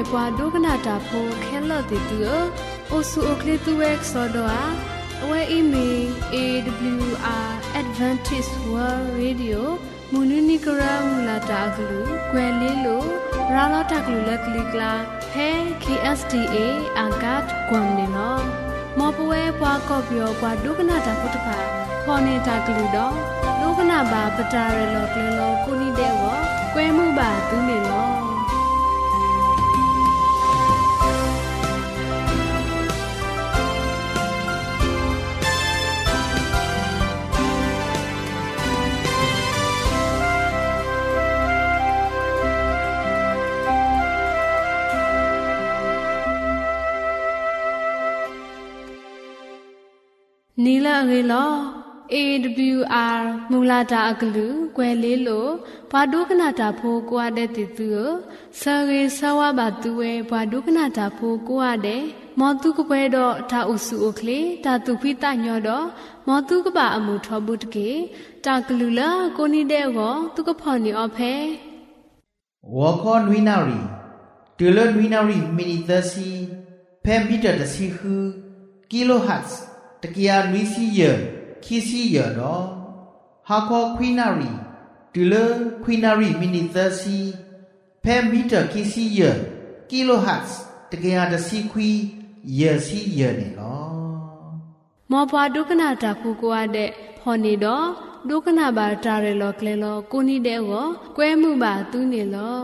ပွားဒုက္ခနာတာဖိုခဲလော့တီတူအိုဆူအိုကလီတူဝဲဆော်ဒွာအဝဲအီမီ awr@adventistworldradio မူနူနီကရာမူလာတာဂလူကွယ်လေးလိုရာလာတာဂလူလက်ကလီကလာဟဲ KSTA အာဂတ်ကွမ်နေနော်မော်ပွဲပွားကော့ပြောပွားဒုက္ခနာတာဖုတဖာခေါ်နေတာဂလူတော့ဒုက္ခနာပါပတာရလောကလလောကိုနီတဲ့ဝကွဲမှုပါသူနေလောနီလာရေလော AWR မူလာတာအကလူကွယ်လေးလိုဘာဒုက္ခနာတာဖိုးကွာတဲ့တီသူဆာရေဆဝဘာသူဝဲဘာဒုက္ခနာတာဖိုးကွာတဲ့မောတုကပွဲတော့တာအုစုအိုကလေတာသူဖိတညောတော့မောတုကပါအမှုထောဘူးတကေတာကလူလာကိုနီတဲ့ကောသူကဖော်နေအဖဲဝါခေါ်နွီနာရီတူလနွီနာရီမီနီသစီဖဲမီတာတစီခူကီလိုဟတ်တကီယာနွီစီယခီစီယတော့ဟာခေါ်ခွီနာရီတူလခွီနာရီမီနီသစီဖဲမီတာခီစီယကီလိုဟတ်တကီယာတစီခွီယစီယနေလောမောပွားဒုက္ခနာတာဖူကွာတဲ့ဖော်နေတော့ဒုက္ခနာပါတာရလောကလေလောကိုနီတဲ့ဝကွဲမှုပါသူနေလော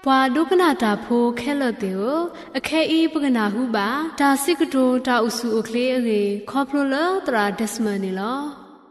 ပွာဒုကနာတာဖိုးခဲလတေကိုအခဲဤပကနာဟုပါဒါစိကတိုတာဥစုအကလေးအေခေါပလိုလာတရာဒက်စမနီလော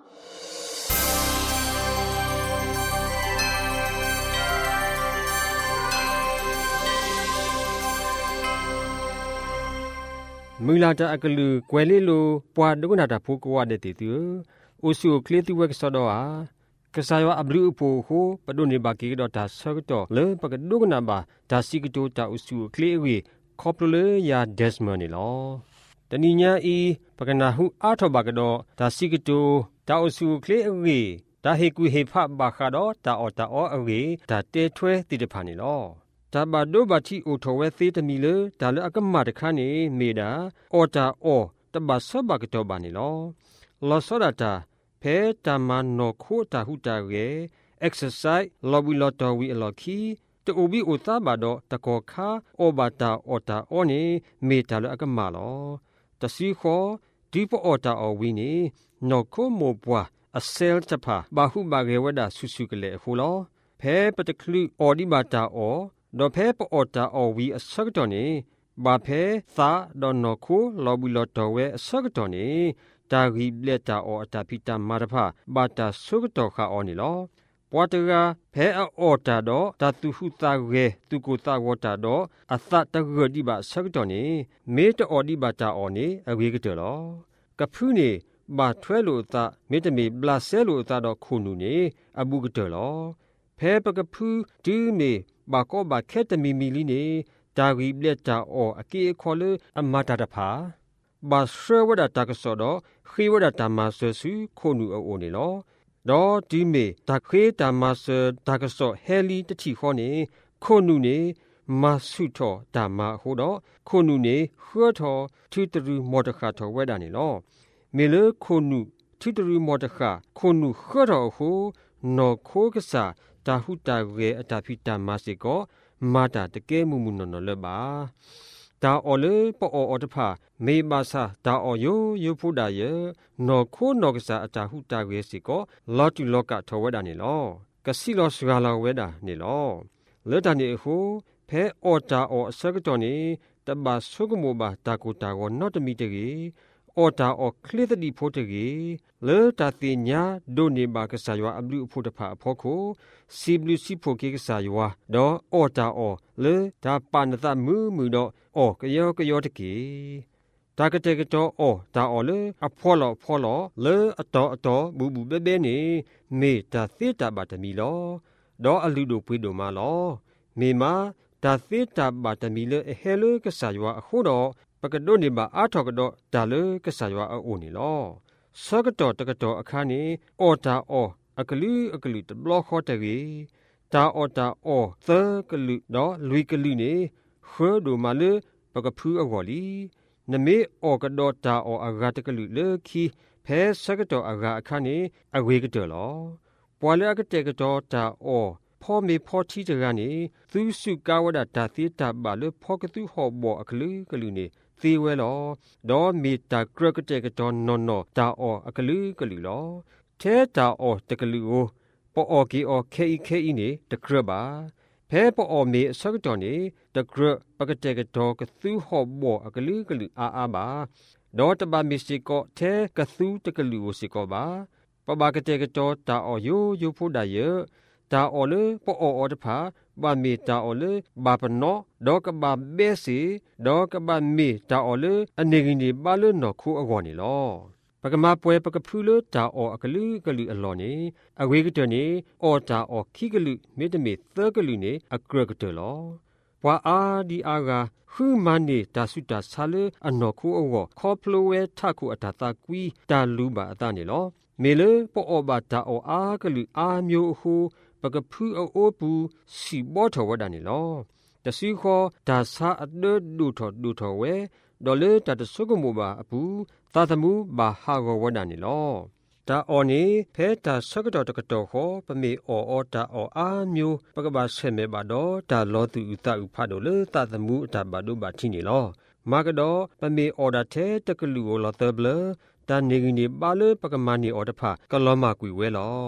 မူလာတာအကလူကွယ်လေးလိုပွာဒုကနာတာဖိုးကွာတဲ့တီတူဥစုကလေးတိဝက်ဆောတော့ဟာကစားရအဘလူအဖို့ဟိုပဒုန်ဘာကီတော့ဒါဆောတော့လေပကဒုကနာဘာဒါစီကတိုတာဥစုကလေးဝေခေါပလိုယာဒက်စမနီလောတဏိညာဤပကနာဟုအာထောဘာကတော့ဒါစီကတိုတာဥစုကလေးဝေဒါဟေကူဟေဖဘာခါတော့တာအော်တာအော်အဝေဒါတဲထွဲတိတဖာနီလောဒါဘဒိုဘာတီအိုထောဝဲသေးတမီလေဒါလအကမတခါနေမေတာအော်တာအော်တဘဆောဘကတော့ဘာနီလောလောဆောဒတာဖဲတမနောခိုတာဟုတာရဲ့ exercise လောဘီလောတော်ဝီအလော်ခီတူဘီဥသဘာတော့တကောခါအောဘာတာအော်တာအော်နေမေတာလအကမလောတစီခောဒီပအော်တာအော်ဝီနေနောခိုမောပွားအဆဲလ်တဖာဘာဟုဘာရေဝဒဆူဆူကလေဟူလောဖဲပတကလူအော်ဒီဘာတာအော်ဒေါ်ဖဲပအော်တာအော်ဝီအစကတော်နေဘာဖဲသာဒေါ်နောခိုလောဘီလောတော်ဝဲအစကတော်နေတာဂီဘလက်တာအော်အတာဖီတာမာရဖဘာတာဆုကတော်ခါအော်နီလောပွာတကဖဲအော်တာတော့တတူဟုတာရဲသူကိုတာဝတာတော့အသတဂဒီဘာစကတော်နေမေတအော်ဒီဘာတာအော်နေအဝေးကတော်လောကဖူးနေဘာထွဲလို့တာမေတမီဘလာဆဲလို့တာတော့ခုနူနေအဘူးကတော်လောဖဲပကဖူးဒီမေဘာကောဘာခဲတမီမီလီနေတာဂီဘလက်တာအော်အကေခေါ်လေအမတာတဖာဘာဆွဲဝဒတာကစောတော့ခေဝဒတာမဆဆူခုနူအိုနေလောဒေါ်ဒီမေတခေတာမဆတာကစောဟဲလီတတိခေါနေခုနူနေမဆုထောတာမဟိုတော့ခုနူနေဟွထောထူတရူမောတခါထောဝဲတာနေလောမေလခုနူထူတရူမောတခါခုနူဟွထောဟိုနော်ခိုးကစားတာဟုတာရဲအတာဖီတာမစေကောမာတာတကဲမှုမှုနော်လပါဒါအော်လေပေါ်အော်တဖာမေဘာစာဒါအော်ယိုဖူဒါယေနော်ခိုးနော်ကစားအတာဟုတာရဲစီကောလော်တူလောကထောဝဲတာနေလောကစီလောစဂါလောဝဲတာနေလောလေတာနေဟိုဖဲအော်တာအော်အစကတော်နေတဘာဆုကမောဘာတာကိုတာကိုနော်တမီတကြီးအော်တာအော်ခလစ်တိဖို့တကြီးလေတာတင်ညာဒိုနေဘာကစားရွာအဘလူဖို့တဖာဖို့ကိုစီဘလူစီဖို့ကေကစားရွာတော့အော်တာအော်လေဒါပန်သမှုမှုတော့အော်ကယောတကြီးတာကတဲ့ကတော့အော်ဒါအော်လေအဖော်လောလေအတော်ဘူးပဲပဲနေမေတာသစ်တာဘာတမီလောတော့အလူတို့ပွေးတို့မလောမေမာဒါသစ်တာဘာတမီလေဟဲလေကစားရွာအခုတော့ပကဒိုနေဘာအာထောကတော့ဒါလေကစားရွာအိုနေလောစကတော်တကတော်အခါနေအော်တာအော်အကလူတဘလော့ခေါ်တဲ့ကြီးတာအော်တာအော်သကလူတော့လူကလူနေခွဒိုမလေပကဖူးအဝလီနမေအော်ကတော်တာအော်အဂါတကလူလေခီဖဲစကတော်အဂါအခါနေအဝေးကတော်လောပွာလကတဲ့ကတော်တာအော်ဖောမေဖောတီတကနေသူစုကာဝဒတာသီတာဘာလေဖောကသူဟောဘောအကလူနေသီဝဲလောဒေါ်မီတာကရကတဲ့ကတော်နော်တာအော်အကလူလောထဲတာအော်တကလူကိုပေါ်အော်ကီအော်ခဲနေတကရပါဖဲပေါ်အော်မေစကတော်နေတကရပကတဲ့ကတော်ကသူဟောဘောအကလူအာပါဒေါ်တဘာမီစီကိုထဲကသူတကလူကိုစီကိုပါပဘာကတဲ့ကတော်တာအော်ယိုဖို့ဒါယေတာအော်လေပေါ်အော်တဖာဘာမီတာအော်လေဘာပနောဒေါကဘာဘေစီဒေါကဘာမီတာအော်လေအနေငင်းဒီဘာလို့နော်ခုအကောနေလောပကမာပွဲပကဖူလို့တာအော်အကလူအလော်နေအဝေးကတနေအော်တာအော်ခိကလူမေတ္တမေသကလူနေအကရကတလောပွာအာဒီအာဂါဟူမန်နေတာဆုတာဆာလေအနော်ခုအောခေါပလိုဝဲထခုအတာတာကွီတာလူပါအတာနေလောမေလေပေါ်အော်ဘာတာအော်အာကလူအာမျိုးဟူပကဖူအိုပူစီဘောထောဝဒနေလောတစီခောဒါစာအဒဒူထောဝဲဒေါ်လေတတဆုကမောဘာအပူသာသမှုဘာဟာဂဝဒနေလောတာအော်နေဖဲတာဆကတော်တကတော်ခောပမေအော်တာအော်အာမျိုးပကဘာဆဲမဲဘာတော့တာလောသူဥတဥဖတ်တော်လေသာသမှုအတာဘာတို့ဘာချင်းနေလောမာကတော့ပမေအော်ဒါတဲ့တကလူကိုလောတဘလတာနေဂီနေပါလေပကမာနီအော်တဖကလောမကွေဝဲလော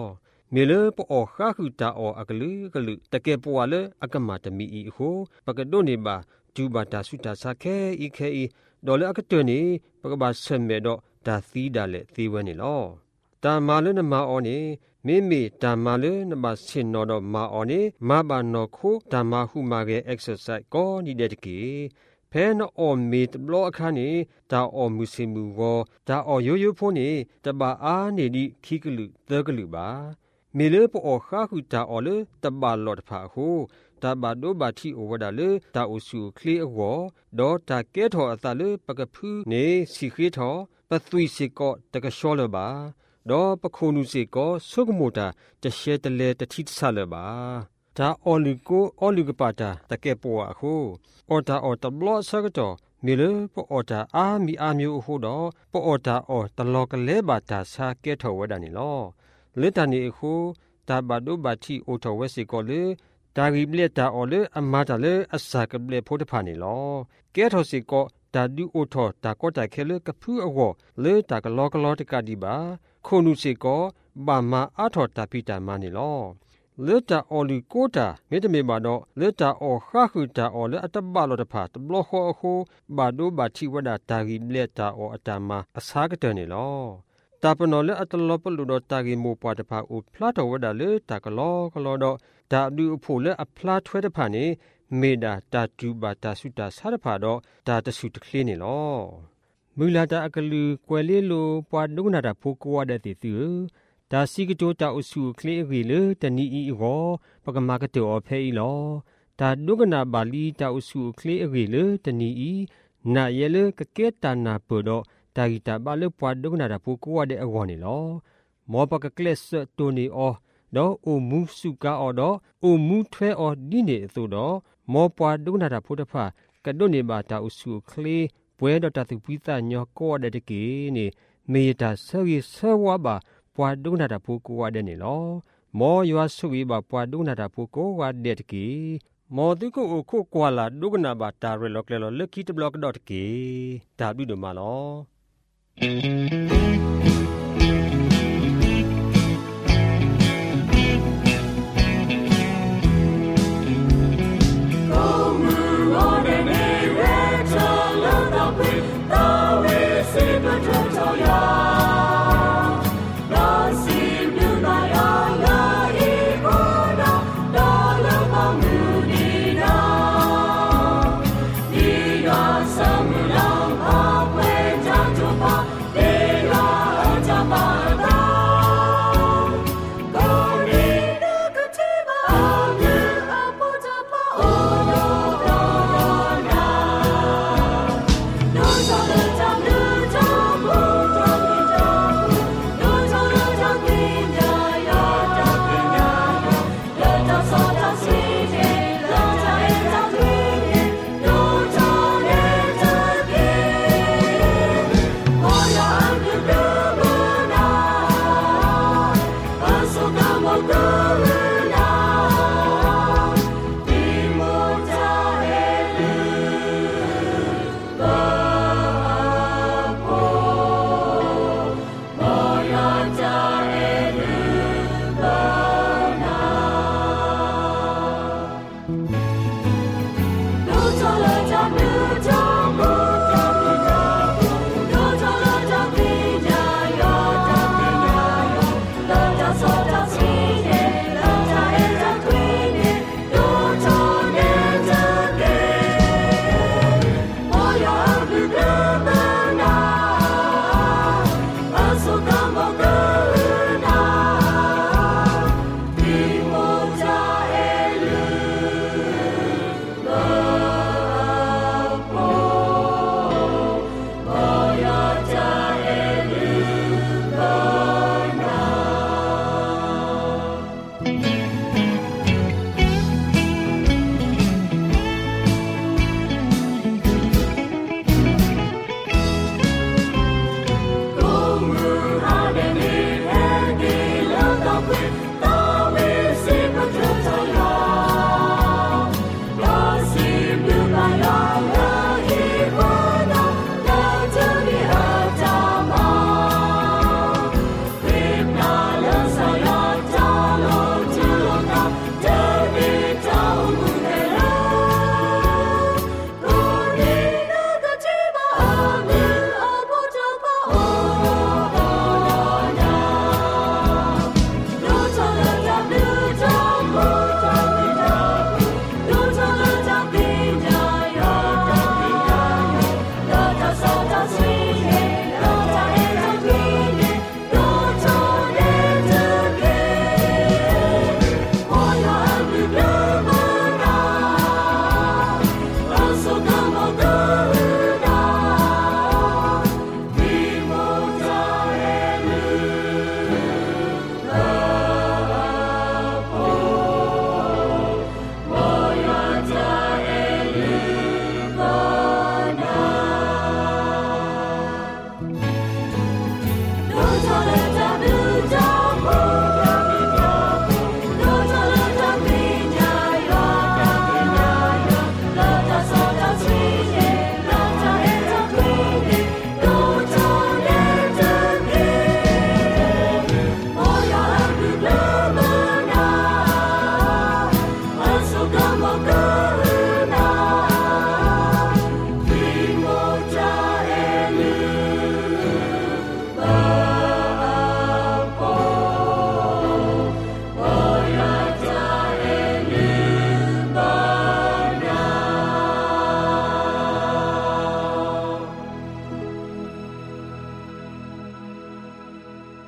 เมเลปอข้าคือตาออกลือกลือตะเกปวาเลอากมาตมีอีโหปะกะโดเนบาจูบาตาสุตาสาแคอีเคอีดอเลอากเตเนปะกะบาเซเมดอตาซีดาเลซีวเนลอตามาเลนมาออเนမေတမလေနမစင်နောဒမာအောနေမဘာနောခုတမဟုမာရဲ့ exercise ကိုနေတဲ့ကေဖဲနောမေတဘလအခါနေတာအောမူစီမူကိုဒါအောယိုယိုဖိုးနေတဘာအားနေဒီခိကလူသကလူပါမေလေပေါ်ခါခုတာအောလေတဘာလောတဖာဟုတဘာဒိုဘာတီအိုဝဒါလေတာအိုစုခလီအောဒေါ်တာကဲထောအသလေပကဖူးနေစီခေထောပသွီစီကောတကရှောလပါดอปะโคนุสิก็สุกโมตาจะเชตเลตะทิสาเลบาดาออลิโกออลิกปาตาตะเกปัวอะโคออตาออตะบลอซะกะตอมีเลปออตาอามีอาမျိုးโหดอปออตาออตะลอกะเลบาตาซาเกทอวดานี่ลอเลตานี่โคตาบาโดบาทิโอทอเวสิก็เลตาริเบลตาออเลอะมาตาเลอะซากะเบลโพตะพานี่ลอเกทอสิก็ตาดูโอทอตาก็ตาเคเลกะพูอวเลตากะลอกะลอตะกะดิบาခုနုစေကောဘာမာအထောတာပိတာမနီလောလေတာအော်လီကိုတာမေတမေမာတော့လေတာအော်ခါခုတာအော်လေအတဘလောတဖာတဘလခောအခုဘာဒိုဘာချီဝဒတာဂီလေတာအော်အတမအစားကတဲ့နေလောတာပနော်လေအတလောပလူတော့တာဂီမိုပွားတဖာအိုဖလာတော်ဝဒလေတာကလောကလောတော့ဒါအဒူအဖို့လေအဖလာထွဲတဖာနေမေဒါတာတူဘာတာစုတာစားတဖာတော့ဒါတဆူတကလေးနေလောမူလာတာအကလူကွယ်လေးလိုပွားဒုနာတာဖိုးကွာတဲ့တီသူဒါစီကတိုတာအဆူကလေးရီလေတနီအီရောပကမာကတောဖဲဤလောဒါဒုကနာဘာလီတာအဆူကလေးရီလေတနီအီနာရဲလေကကဲတနာပိုတော့ဒါဂီတာဘာလေပွားဒုကနာတာဖိုးကွာတဲ့အကောနေလောမောပကကလစ်တိုနီအောတော့အိုမူစုကာအောတော့အိုမူထွဲအောဒီနေသို့တော့မောပွားဒုကနာတာဖိုးတဖာကဒုနေဘာတာအဆူကလေးပွဲတော်တသူပိသညောကောတဲ့တကေနေမေတာဆောရီဆောဝါဘာပွာဒုနာတာဖူကိုဝတဲ့နေလောမောယောဆုဝေဘာပွာဒုနာတာဖူကိုဝတဲ့တကေမောတုကိုခုကွာလာဒုကနာဘာတာရလောကလောလက်ကီတဘလော့ဒေါတ်ကေဒါပြီးတော့မလောเ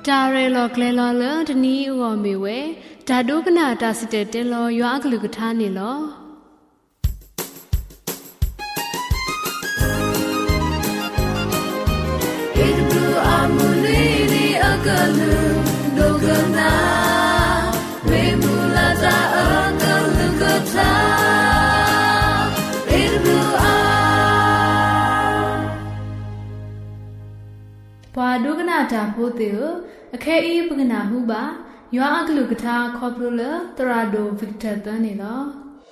จาเรลอกเลลอเลอทนี้อวมีเวจาดูกนาตาสิเตเตลอยากลุกทานี่ลออามูลีดีอากาลูโดกนาเวมูลาตาอากาลูกทาปาดูกนาตาโพเตออเคอีปกนาหูบายออักลุกทาคอปรูเลตราโดวิกเตอร์ตันนี่ลอ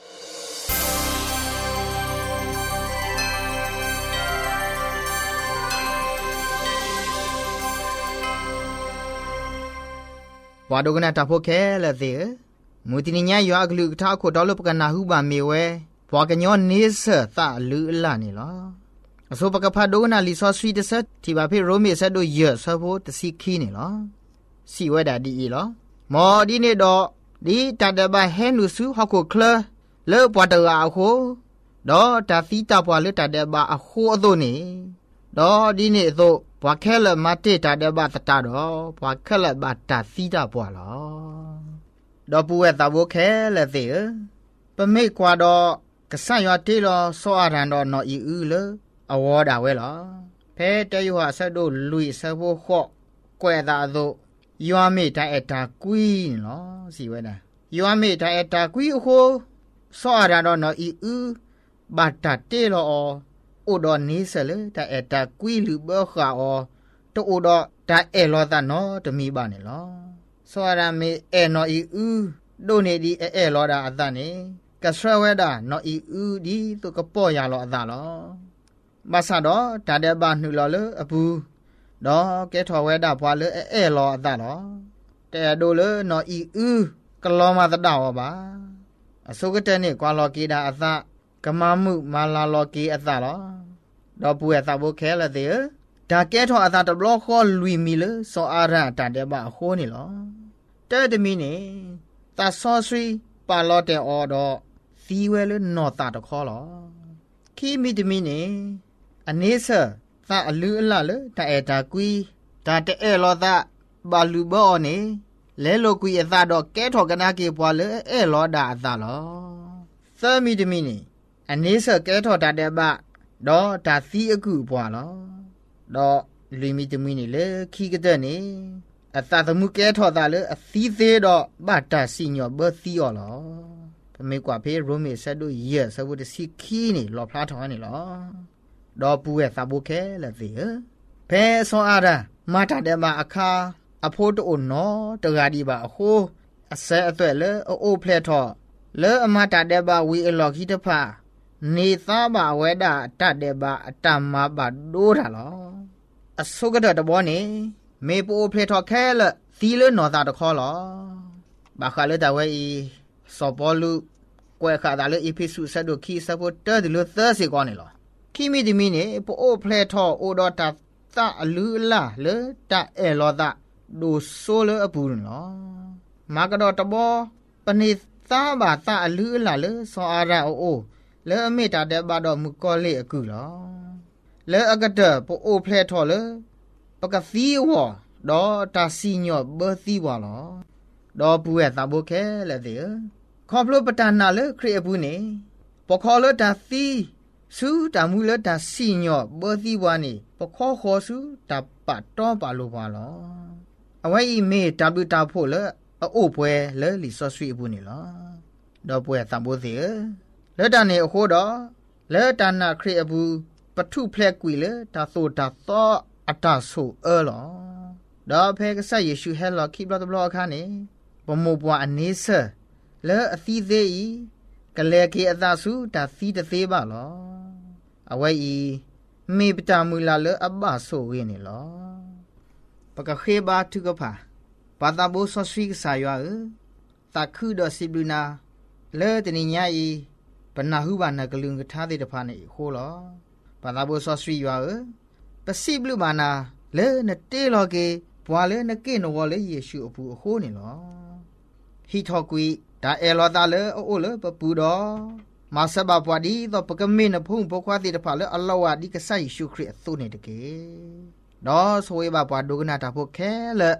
วาดกนาตาโพแค่ละเตอมูตินิญญายอกลุกทาโคดอลปกนาหูบาเมเวปวากญอนเนสตาลือลานี่ลออโซปกพาโดนาลิซอสวีเดสที่บาเพโรเมสโดเยซาโพตสิคีนี่ลอစီဝဲတာဒီလမော်ဒီနေတော့ဒီတတဘဟဲနုစုဟခုခလလေပွားတရာအခုတော့တဖီတာပွားလေတတဘအခုအသွနေတော့ဒီနေသို့ဘွားခဲလမတေတတဘတတတော့ဘွားခဲလဘတဖီတာပွားလောတော့ပူဝဲတဘခဲလေသေးပမိတ်ကွာတော့ကဆန်ရွာတေးလောစောအရန်တော့နော်ဤဥလေအဝေါ်တာဝဲလောဖဲတဲရွာဆက်တို့လူဆဘောခော့ကွဲတာသို့ယွာမေတိုင်အတာကွီးနော်စီဝဲတာယွာမေတိုင်အတာကွီးအခုစောရတော့နော်ဤဥဘတ်တတေလောအိုဒနီဆလေတိုင်အတာကွီးလူဘောခါအောတိုတော့တိုင်အဲလောတာနော်တမီပါနေလောစောရမေအဲနော်ဤဥဒိုနေဒီအဲလောတာအသနေကဆွဲဝဲတာနော်ဤဥဒီသူကပေါ်ရလောအသလောမဆတော့တတဲ့ဘာနှူလောလေအပူတော့ကဲထော်ဝဲတာဘွာလေအဲလောအသလောတဲဒိုလေနော်ဤဥကလောမသတောပါအစုကတဲ့နေကွာလောကေတာအသကမမှုမာလာလောကေအသလောတော့ပူရသဘခဲလေတဲ့ဒါကဲထော်အသတဘလောခေါ်လူမီလေစောအာရတတဲ့ဘာဟိုးနေလောတဲ့တမီနေတဆောဆွီပါလောတဲ့အော်တော့သီဝဲလေနော်တာတခေါ်လောခီမီတမီနေအနေဆာသာအလူအလလေတာအတာကွီဒါတဲ့လောသာဘာလူဘောနေလဲလိုကွီအသာတော့ကဲထော်ကနာကေပွာလေအဲလောတာအသာလောသမီတမီနေအနေဆာကဲထော်တာတဲ့ဘတော့ဒါသီအကူပွာလောတော့လူမီတမီနေလေခီကတဲ့နေအသာသမှုကဲထော်တာလေအသီးသေးတော့ဘတာစီညောဘသီယောလောပမေကွာဖေရိုမေဆက်တို့ယေဆဝတ်စီခီနေလောဖလားထောင်းနေလောတော့ပူရဲ့သဘုခဲလက်သေးဖဲဆောအားရမတာတဲ့မှာအခါအဖို့တိုနော်တဂါဒီပါအခိုးအစဲအသွဲ့လေအိုဖလက်ထော်လေအမတာတဲ့ပါဝီအလော်ခီတဖာနေသားပါဝဲတာတတ်တဲ့ပါအတမ္မာပါဒိုးတာလောအစုကတဲ့တဘောနေမေပူဖလက်ထော်ခဲလသီလနော်တာတခေါ်လောဘာခါလေတဝဲဤစောပေါ်လူကွဲခါတာလေအဖိစုဆက်တို့ခီစဖို့တဲဒီလိုသဲစီကောနေလောခီမီဒီမီနေပိုဖလက်ထော်အိုဒတာတာအလူလာလေတာအဲလောတာဒိုဆိုလေအပူနော်မာကတော့တဘောပနိသားပါတာအလူလာလေစောအာရအိုလေအမေတာတဲ့ဘာတော့မူကောလေအကူလောလေအကတဲ့ပိုဖလက်ထော်လေပကသီဝတော့တာစီညောဘသီဝလောတော့ပူရဲ့သဘုခဲလေတဲ့ခေါပလိုပတနာလေခရီအပူနေပခေါ်လေတာသီစုတမူလတာစီညောဘောသီဝါနေပခောခောစုတပတ်တော့ပါလို့ပါလောအဝဲဤမေတဘတာဖို့လေအိုပွဲလေလီဆော့ဆွေဘူးနေလောတော့ပွဲသဘောစီလေတနေအခုတော့လေတနာခရအဘူးပထုဖလက်ကွီလေတာဆိုတာတော့အတဆုလောတော့ဖဲကဆက်ယေရှုဟဲလောခိဘလဘလောခါနေဘမောပွားအနေဆလေအသီးသေးဤကလေကေအသစုတာသီးတသေးပါလောအဝဲဤမေပတာမူလာလေအဘဆိုဝင်းနေလောပကခေဘာထုကဖာဘာသာဘိုဆောဆွီကဆာရွာတခုဒစီဘလူနာလေတနိညာဤဘနာဟုဘာနကလုံကထားတဲ့တဖာနေဟိုလောဘာသာဘိုဆောဆွီရွာပစီဘလူမာနာလေနတေလောကေဘွာလေနကေနောလေယေရှုအပူအဟိုးနေလောဟီထောကွီဒါအဲလောတာလေအိုလေပပူတော့မာဆဘပွားဒီတော့ပကမေနဖုန်ပခွာတိတဖာလေအလောဝဒီကဆာယေရှုခရစ်အသုနေတကေတော့ဆိုဝေဘပွားဒုကနာတာဖို့ခဲလေ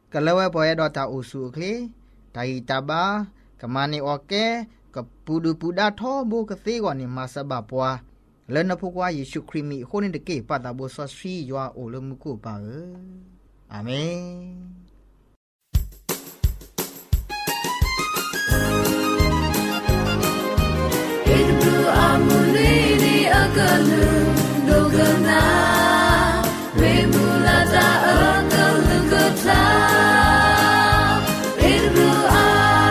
ก็เลยว่าปอยดอตาอุสุเคลไตตาบากะมานี่โอเคกับปูดูปูดาทอโบกะเซกว่านี่มาสบาปัวแล้วนะพวกว่าเยซูคริสต์มีคนนี่ตะเกปาตาโบซอซียัวโอเลมุกุปาอาเมนเอ็ดบลูอามูลีดีอากาลูโดกนาเรมูลาตาอากาลูกตาเอ็ดบลูอา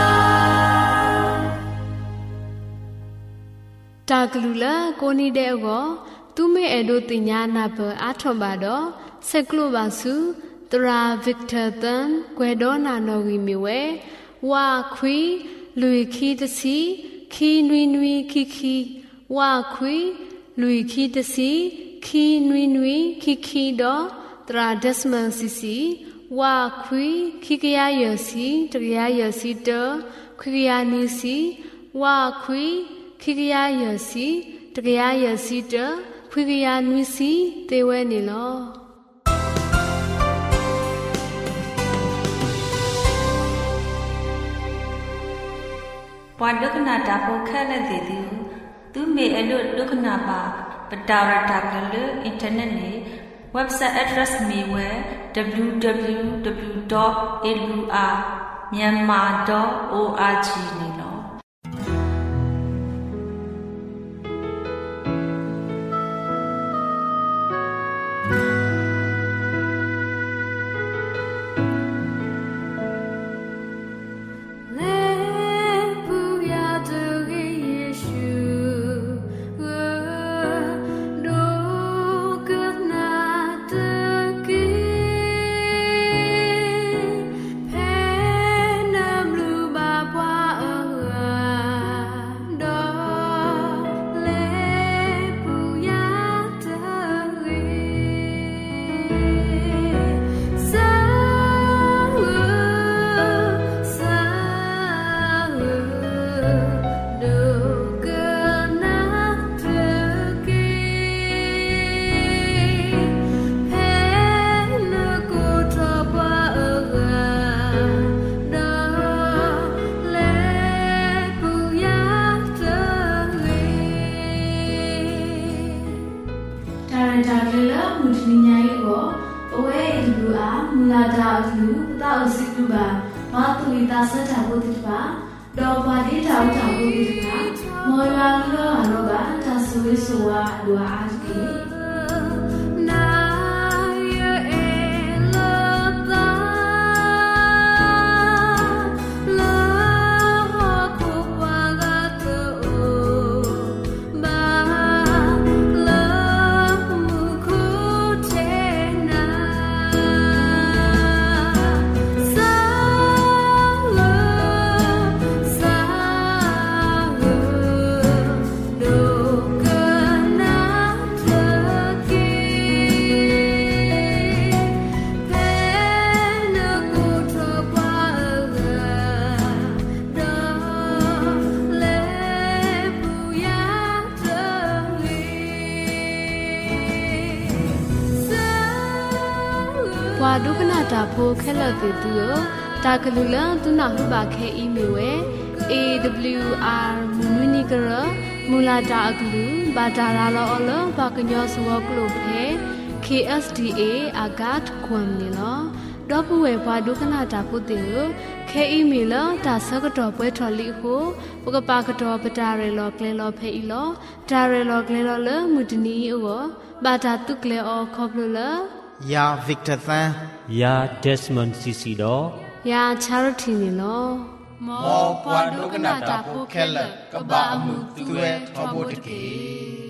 ตากลูละโกนีเดโกตุเมเอโดติญานาเปอาทบาดอเซกลูบาสุตราวิกเตอร์ตันเกวโดนาโนวีมิเววาควีลุยคีตซีคีนวีนวีคีคีวาควีลุยคีตซีคีนวีนวีคีคีดอตราเดสมันซีซีวาควีคีกยาเยซีตกยาเยซีเตควียานีซีวาควีခိကရရစီတကရရစီတခွေကရနွီစီတေဝဲနေလောပွာဒုက္ခနာတာပိုခက်လက်သေးသူသူမေအလို့ဒုက္ခနာပါပတာရတာကလအင်တာနက်နဲ့ website address မေဝဲ www.awr.myanmar.org နေလောဘာသူလီတာဆက်တာဘုဒ္ဓဘာဒေါ်ဘာဒီတာဝတာဘုဒ္ဓဘာမောရလောရောဘာတာဆူဝိဆိုဝါလူအားကေနာယေလောတာလာခုဝါဂတောဘာလာမှုခုတေနာวาดุกนาตาโพแค่ละติตูตากลุลังตุนาหุบาแค่อีเมลเว awr munikara mulata aglu badara lo olo bakanyo swo klo phe ksda agat kwam ni lo dopwe wa dukana ta phutte lo khe email ta sakato pwe tholi ho pukapa kato patare lo kle lo phe i lo tare lo kle lo le mutini o bata tukle o khoplo la ya Victor Than ya Desmond Sisi do ya Charity ni lo mo pwa dukana ta phu khela ka ba amu tuwe thobo tike